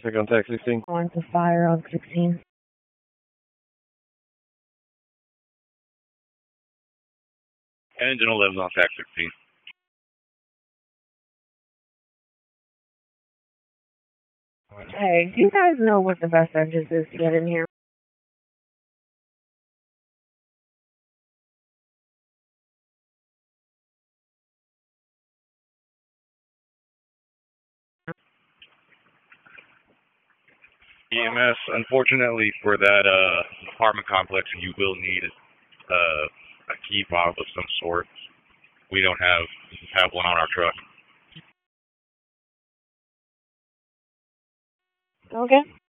traffic on Tech 16. On to fire on 16. Engine 11 on Tech 16. Hey, do you guys know what the best entrance is to get in here? EMS, unfortunately for that apartment complex, you will need a key fob of some sort. We don't have one on our truck. Okay.